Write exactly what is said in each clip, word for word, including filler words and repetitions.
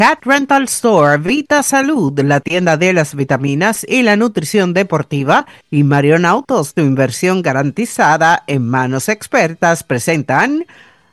Cat Rental Store, Vita Salud, la tienda de las vitaminas y la nutrición deportiva, y Marion Autos, tu inversión garantizada en manos expertas, presentan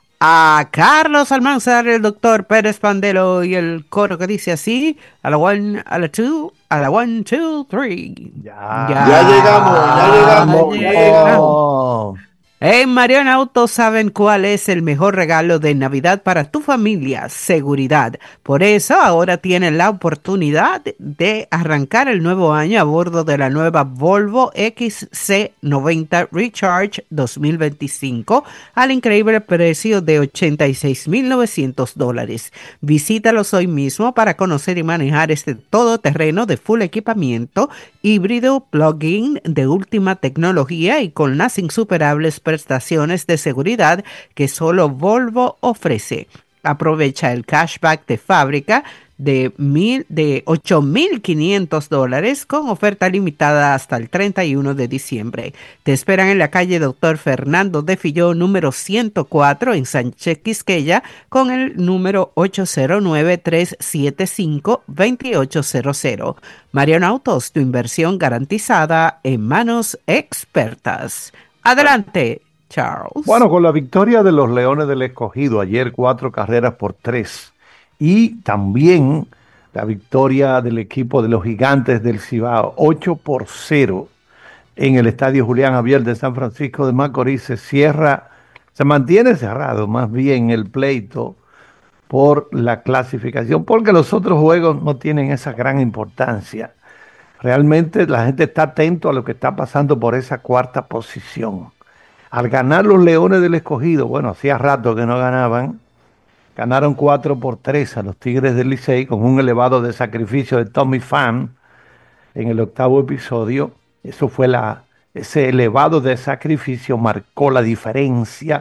a Carlos Almanzar, el doctor Pérez Pandelo y el coro que dice así: a la one, a la two, a la one, two, three. Ya, Ya llegamos, ya llegamos, ya llegamos. llegamos. En Marion Auto saben cuál es el mejor regalo de Navidad para tu familia: seguridad. Por eso ahora tienen la oportunidad de arrancar el nuevo año a bordo de la nueva Volvo X C noventa Recharge dos mil veinticinco al increíble precio de ochenta y seis mil novecientos dólares. Visítalos hoy mismo para conocer y manejar este todoterreno de full equipamiento, híbrido plug-in de última tecnología y con las insuperables prestaciones de seguridad que solo Volvo ofrece. Aprovecha el cashback de fábrica de, mil, de ocho mil quinientos dólares con oferta limitada hasta el treinta y uno de diciembre. Te esperan en la calle Doctor Fernando de Filló, número ciento cuatro, en Sánchez Quisqueya, con el número ocho cero nueve, tres siete cinco, dos ocho cero cero. Marion Autos, tu inversión garantizada en manos expertas. Adelante, Charles. Bueno, con la victoria de los Leones del Escogido ayer, cuatro carreras por tres, y también la victoria del equipo de los Gigantes del Cibao, ocho por cero, en el Estadio Julián Javier de San Francisco de Macorís, se cierra, se mantiene cerrado más bien el pleito por la clasificación, porque los otros juegos no tienen esa gran importancia. Realmente la gente está atento a lo que está pasando por esa cuarta posición. Al ganar los Leones del Escogido, bueno, hacía rato que no ganaban, ganaron cuatro por tres a los Tigres del Licey con un elevado de sacrificio de Tommy Pham en el octavo episodio. Eso fue la, ese elevado de sacrificio marcó la diferencia,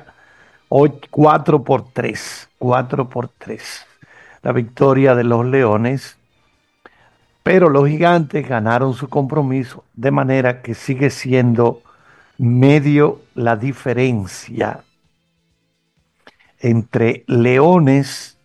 cuatro por tres, cuatro por tres, la victoria de los Leones. Pero los Gigantes ganaron su compromiso, de manera que sigue siendo medio la diferencia entre Leones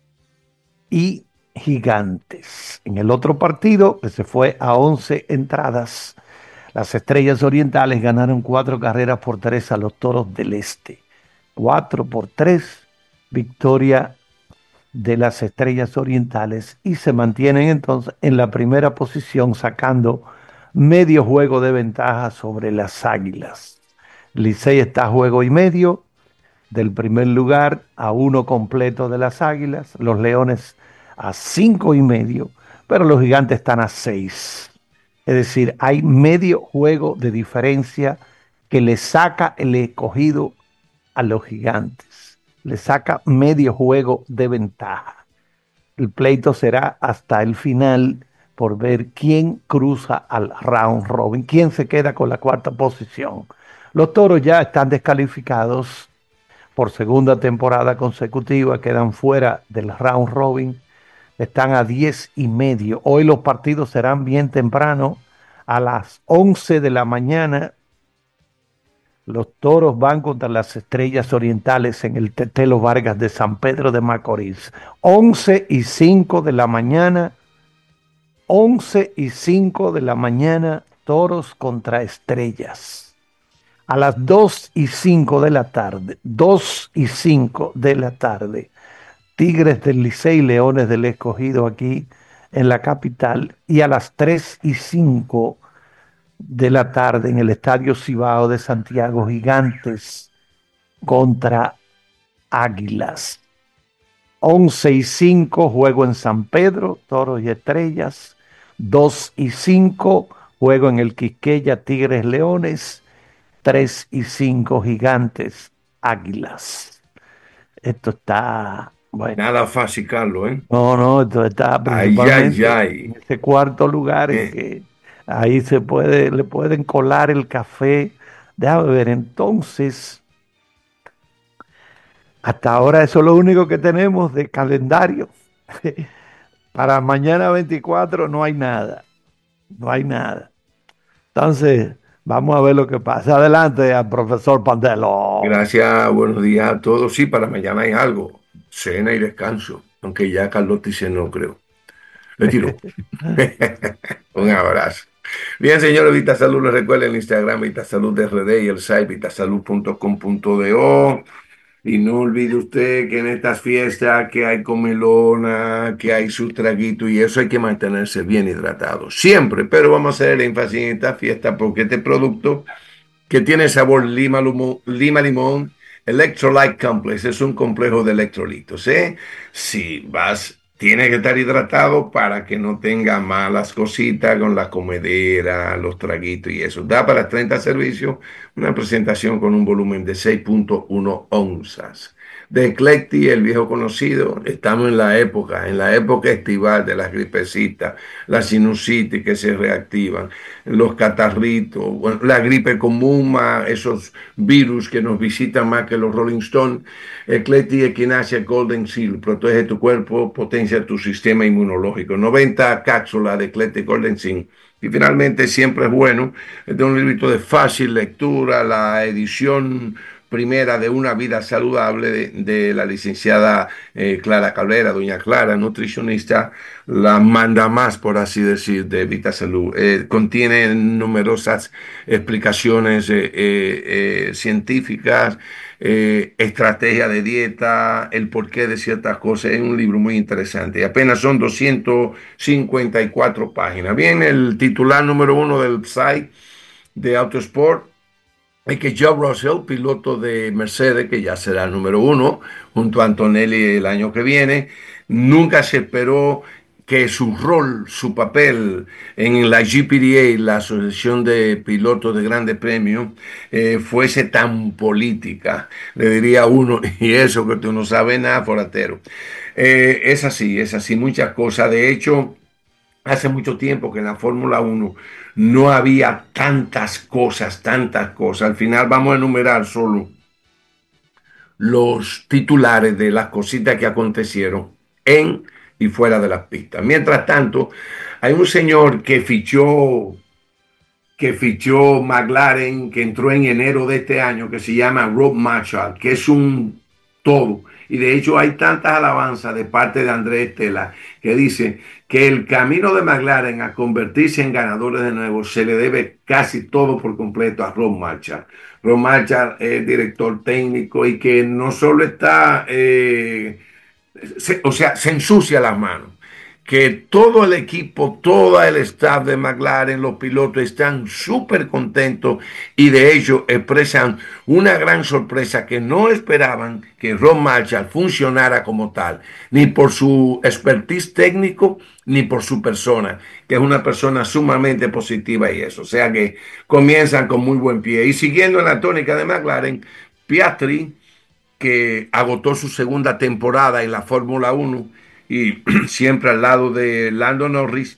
y Gigantes. En el otro partido, que se fue a once entradas, las Estrellas Orientales ganaron cuatro carreras por tres a los Toros del Este. Cuatro por tres, victoria de las Estrellas Orientales, y se mantienen entonces en la primera posición, sacando medio juego de ventaja sobre las Águilas. Licey está a juego y medio del primer lugar, a uno completo de las Águilas, los Leones a cinco y medio, pero los Gigantes están a seis. Es decir, hay medio juego de diferencia que le saca el Escogido a los Gigantes. Le saca medio juego de ventaja. El pleito será hasta el final por ver quién cruza al round robin, quién se queda con la cuarta posición. Los Toros ya están descalificados por segunda temporada consecutiva, quedan fuera del round robin, están a diez y medio. Hoy los partidos serán bien temprano, a las once de la mañana. Los Toros van contra las Estrellas Orientales en el Tetelo Vargas de San Pedro de Macorís. once y cinco de la mañana. once y cinco de la mañana, Toros contra Estrellas. A las dos y cinco de la tarde, dos y cinco de la tarde, Tigres del Licey, Leones del Escogido aquí en la capital. Y a las tres y cinco de la tarde en el Estadio Cibao de Santiago, Gigantes contra Águilas. once y cinco, juego en San Pedro, Toros y Estrellas. dos y cinco, juego en el Quisqueya, Tigres Leones. tres y cinco, Gigantes Águilas. Esto está... Bueno. Nada fácil, Carlos, ¿eh? No, no, esto está principalmente ay, ay, ay. en ese cuarto lugar eh. en que ahí se puede, le pueden colar el café. Déjame ver, entonces, hasta ahora eso es lo único que tenemos de calendario. Para mañana veinticuatro no hay nada, no hay nada. Entonces, vamos a ver lo que pasa. Adelante al profesor Pandelo. Gracias, buenos días a todos. Sí, para mañana hay algo, cena y descanso. aunque ya Carlos dice no, creo. Le tiró. Un abrazo. Bien, señores, VitaSalud, les recuerden el Instagram VitaSalud R D y el site vitasalud punto com punto do. Y no olvide usted que en estas fiestas que hay comelona, que hay su traguito y eso hay que mantenerse bien hidratado. Siempre, pero vamos a hacer énfasis en esta fiesta porque este producto que tiene sabor lima, lumo- lima limón, Electrolyte Complex, es un complejo de electrolitos, ¿eh? Si vas, tiene que estar hidratado para que no tenga malas cositas con la comedera, los traguitos y eso. Da para treinta servicios, una presentación con un volumen de seis punto uno onzas. De Eclecti, el viejo conocido, estamos en la época, en la época estival de las gripecitas, la sinusitis que se reactivan, los catarritos, bueno, la gripe común, más esos virus que nos visitan más que los Rolling Stones. Eclecti Equinacia Golden Seal, protege tu cuerpo, potencia tu sistema inmunológico. noventa cápsulas de Eclecti Golden Seal. Y finalmente, siempre es bueno, es de un librito de fácil lectura, la edición primera de Una Vida Saludable de, de la licenciada eh, Clara Cabrera, doña Clara, nutricionista, la manda más, por así decir, de VitaSalud. Eh, contiene numerosas explicaciones eh, eh, eh, científicas, eh, estrategia de dieta, el porqué de ciertas cosas. Es un libro muy interesante. Y apenas son doscientas cincuenta y cuatro páginas. Bien, el titular número uno del site de Autosport es que Joe Russell, piloto de Mercedes, que ya será el número uno, junto a Antonelli el año que viene, nunca se esperó que su rol, su papel en la G P D A, la Asociación de Pilotos de Grandes Premios, eh, fuese tan política. Le diría uno, y eso que tú no sabes nada, foratero. Eh, es así, es así, muchas cosas. De hecho, hace mucho tiempo que en la Fórmula Uno no había tantas cosas, tantas cosas. Al final vamos a enumerar solo los titulares de las cositas que acontecieron en y fuera de las pistas. Mientras tanto, hay un señor que fichó, que fichó McLaren, que entró en enero de este año, que se llama Rob Marshall, que es un todo. Y de hecho hay tantas alabanzas de parte de Andrés Estela que dice que el camino de McLaren a convertirse en ganadores de nuevo se le debe casi todo por completo a Rob Marshall. Rob Marshall es director técnico y que no solo está, eh, se, o sea, se ensucia las manos, que todo el equipo, todo el staff de McLaren, los pilotos están súper contentos y de hecho expresan una gran sorpresa que no esperaban que Ron Marshall funcionara como tal, ni por su expertise técnico, ni por su persona, que es una persona sumamente positiva y eso. O sea que comienzan con muy buen pie. Y siguiendo en la tónica de McLaren, Piastri, que agotó su segunda temporada en la Fórmula Uno y siempre al lado de Lando Norris,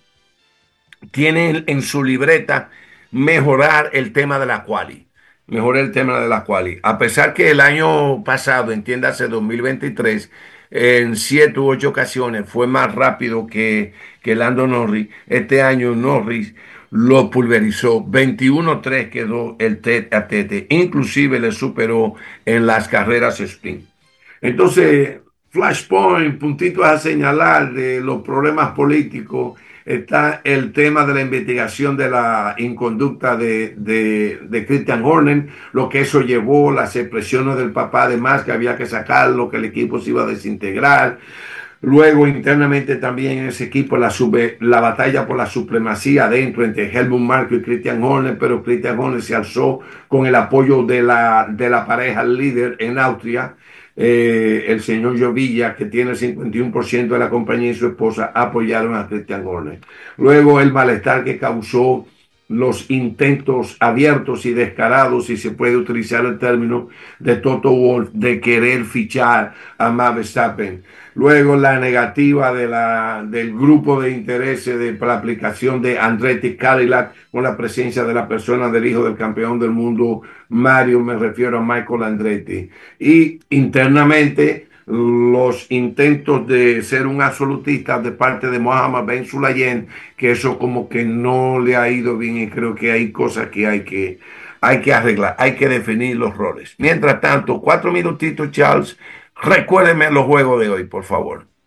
tiene en su libreta mejorar el tema de la quali. Mejorar el tema de la quali. A pesar que el año pasado, entiéndase dos mil veintitrés, en siete u ocho ocasiones fue más rápido que, que Lando Norris, este año Norris lo pulverizó. veintiuno tres quedó el tete a tete. Inclusive le superó en las carreras sprint. Entonces, Flashpoint, puntitos a señalar de los problemas políticos, está el tema de la investigación de la inconducta de, de, de Christian Horner, lo que eso llevó, las expresiones del papá de más que había que sacarlo, que el equipo se iba a desintegrar. Luego, internamente también en ese equipo, la, sube, la batalla por la supremacía dentro entre Helmut Marko y Christian Horner, pero Christian Horner se alzó con el apoyo de la, de la pareja líder en Austria. Eh, el señor Jovilla, que tiene el cincuenta y uno por ciento de la compañía, y su esposa apoyaron a Christian Horner. Luego el malestar que causó los intentos abiertos y descarados, si se puede utilizar el término, de Toto Wolff de querer fichar a Max Verstappen. Luego la negativa de la, del grupo de intereses de, para la aplicación de Andretti Cadillac con la presencia de la persona del hijo del campeón del mundo Mario, me refiero a Michael Andretti. Y internamente los intentos de ser un absolutista de parte de Mohammed Ben Sulayem, que eso como que no le ha ido bien y creo que hay cosas que hay que, hay que arreglar, hay que definir los roles. Mientras tanto, cuatro minutitos, Charles, recuérdeme los juegos de hoy, por favor.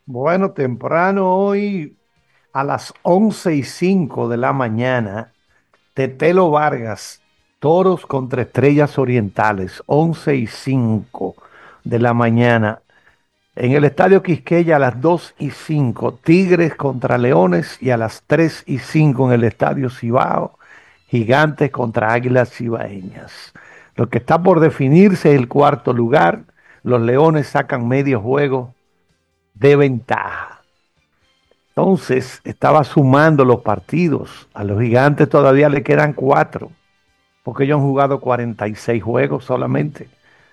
Bueno, temprano hoy a las once y cinco de la mañana, Tetelo Vargas, Toros contra Estrellas Orientales, once y cinco de la mañana. En el Estadio Quisqueya a las dos y cinco, Tigres contra Leones, y a las tres y cinco en el Estadio Cibao, Gigantes contra Águilas Cibaeñas. Lo que está por definirse es el cuarto lugar. Los Leones sacan medio juego de ventaja. Entonces estaba sumando los partidos. A los Gigantes todavía le quedan cuatro, porque ellos han jugado cuarenta y seis juegos solamente.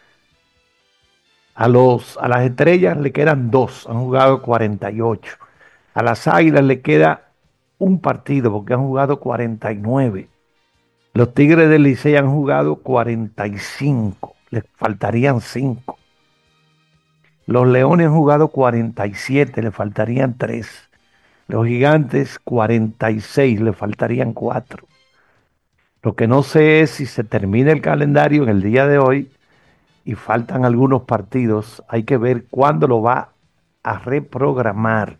A, los, a las Estrellas le quedan dos, han jugado cuarenta y ocho. A las Águilas le queda un partido porque han jugado cuarenta y nueve. Los Tigres del Licey han jugado cuarenta y cinco, les faltarían cinco. Los Leones han jugado cuarenta y siete, le faltarían tres. Los Gigantes cuarenta y seis, le faltarían cuatro. Lo que no sé es si se termina el calendario en el día de hoy y faltan algunos partidos. Hay que ver cuándo lo va a reprogramar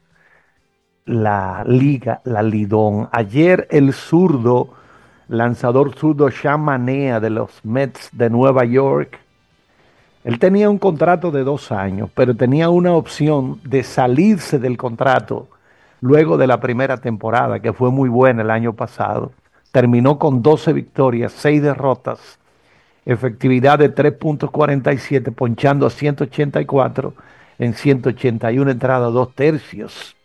la liga, la Lidón. Ayer el zurdo, lanzador zurdo Sean Manea de los Mets de Nueva York, él tenía un contrato de dos años, pero tenía una opción de salirse del contrato luego de la primera temporada, que fue muy buena el año pasado. Terminó con doce victorias, seis derrotas, efectividad de tres punto cuarenta y siete, ponchando a ciento ochenta y cuatro en ciento ochenta y una entradas, dos tercios.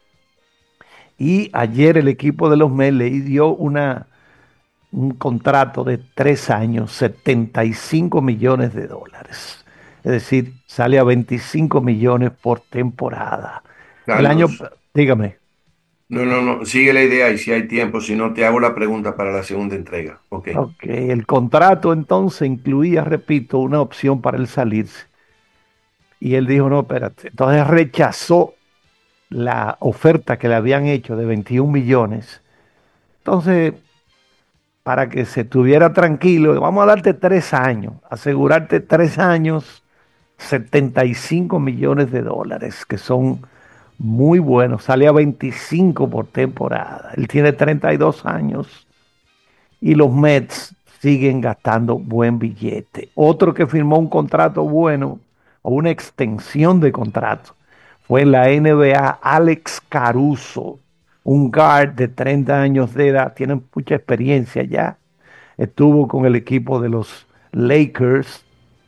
Y ayer el equipo de los Mets le dio una, un contrato de tres años, setenta y cinco millones de dólares. Es decir, sale a veinticinco millones por temporada. El año, Carlos, dígame. no, no, no, sigue la idea y si hay tiempo, si no, te hago la pregunta para la segunda entrega. Ok. Ok, el contrato entonces incluía, repito, una opción para él salirse. Y él dijo, no, espérate. Entonces rechazó la oferta que le habían hecho de veintiún millones. Entonces, para que se estuviera tranquilo, vamos a darte tres años, asegurarte tres años, setenta y cinco millones de dólares, que son muy buenos. Sale a veinticinco por temporada. Él tiene treinta y dos años y los Mets siguen gastando buen billete. Otro que firmó un contrato bueno o una extensión de contrato fue en la N B A Alex Caruso, un guard de treinta años de edad, tiene mucha experiencia ya. Estuvo con el equipo de los Lakers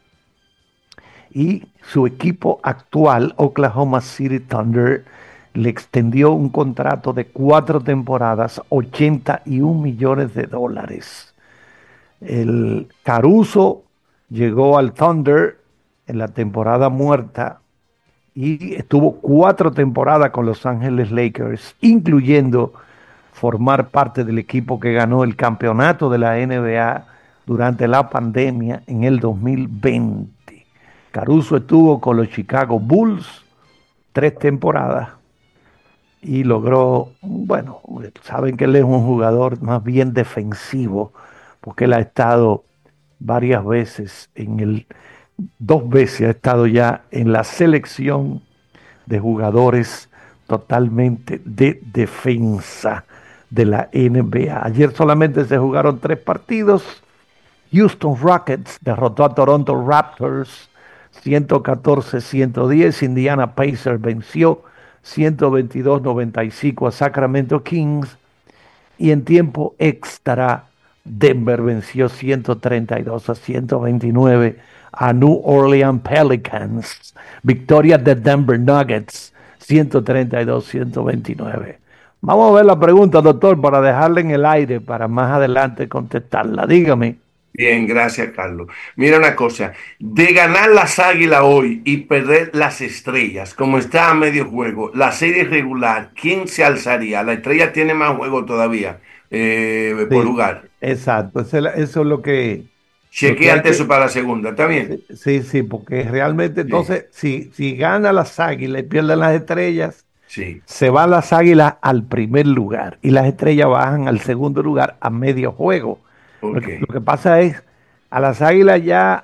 y su equipo actual, Oklahoma City Thunder, le extendió un contrato de cuatro temporadas, ochenta y un millones de dólares. El Caruso llegó al Thunder en la temporada muerta y estuvo cuatro temporadas con Los Ángeles Lakers, incluyendo formar parte del equipo que ganó el campeonato de la N B A durante la pandemia en el dos mil veinte. Caruso estuvo con los Chicago Bulls tres temporadas y logró, bueno, saben que él es un jugador más bien defensivo, porque él ha estado varias veces en el, dos veces ha estado ya en la selección de jugadores totalmente de defensa de la N B A. Ayer solamente se jugaron tres partidos. Houston Rockets derrotó a Toronto Raptors ciento catorce a ciento diez. Indiana Pacers venció ciento veintidós a noventa y cinco a Sacramento Kings. Y en tiempo extra, Denver venció ciento treinta y dos a ciento veintinueve a New Orleans Pelicans. Victoria de Denver Nuggets, ciento treinta y dos a ciento veintinueve. Vamos a ver la pregunta, doctor, para dejarla en el aire para más adelante contestarla. Dígame. Bien, gracias, Carlos. Mira una cosa, de ganar las Águilas hoy y perder las Estrellas, como está a medio juego, la serie regular, ¿quién se alzaría? La Estrella tiene más juego todavía eh, por Sí, jugar. exacto. Eso es, eso es lo que, lo que hay Chequéate eso que... para la segunda, ¿está bien? Sí, sí, sí, porque realmente Sí, entonces, si, si gana las Águilas y pierden las Estrellas, sí, se van las Águilas al primer lugar y las Estrellas bajan al segundo lugar a medio juego. Lo ok. que, lo que pasa es, a las Águilas ya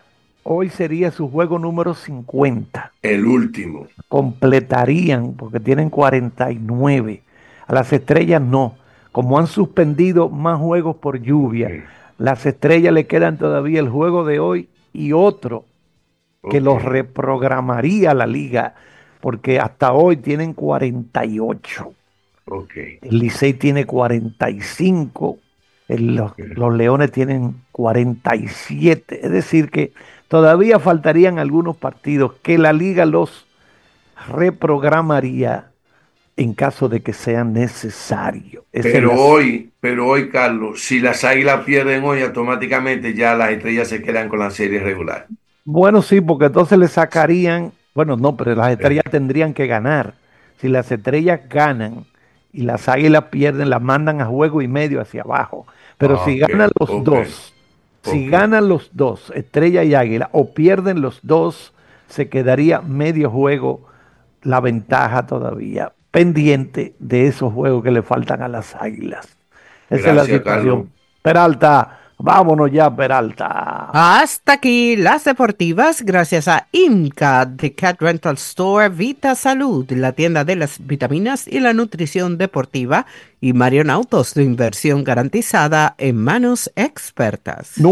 hoy sería su juego número cincuenta. El último. Completarían, porque tienen cuarenta y nueve. A las Estrellas no. Como han suspendido más juegos por lluvia, Sí. las Estrellas le quedan todavía el juego de hoy y otro que Ok. los reprogramaría la liga, porque hasta hoy tienen cuarenta y ocho. Ok. El Licey tiene cuarenta y cinco, el- los, Ok. los Leones tienen cuarenta y siete. Es decir, que todavía faltarían algunos partidos que la liga los reprogramaría en caso de que sea necesario. Esa es Pero la- hoy, pero hoy, Carlos, si las Águilas pierden hoy, automáticamente ya las Estrellas se quedan con la serie regular. Bueno, sí, porque entonces le sacarían, bueno, no, pero las estrellas Eh, tendrían que ganar. Si las estrellas ganan y las águilas pierden, las mandan a juego y medio hacia abajo. Pero ah, si ok, ganan los ok, dos, si ok. ganan los dos, estrella y águila, o pierden los dos, se quedaría medio juego la ventaja todavía, pendiente de esos juegos que le faltan a las águilas. Esa es la Gracias, Carlos. situación. Peralta, vámonos ya, Peralta. Hasta aquí las deportivas, gracias a Inca de Cat Rental Store, Vita Salud, la tienda de las vitaminas y la nutrición deportiva, y Marion Autos, de inversión garantizada en manos expertas.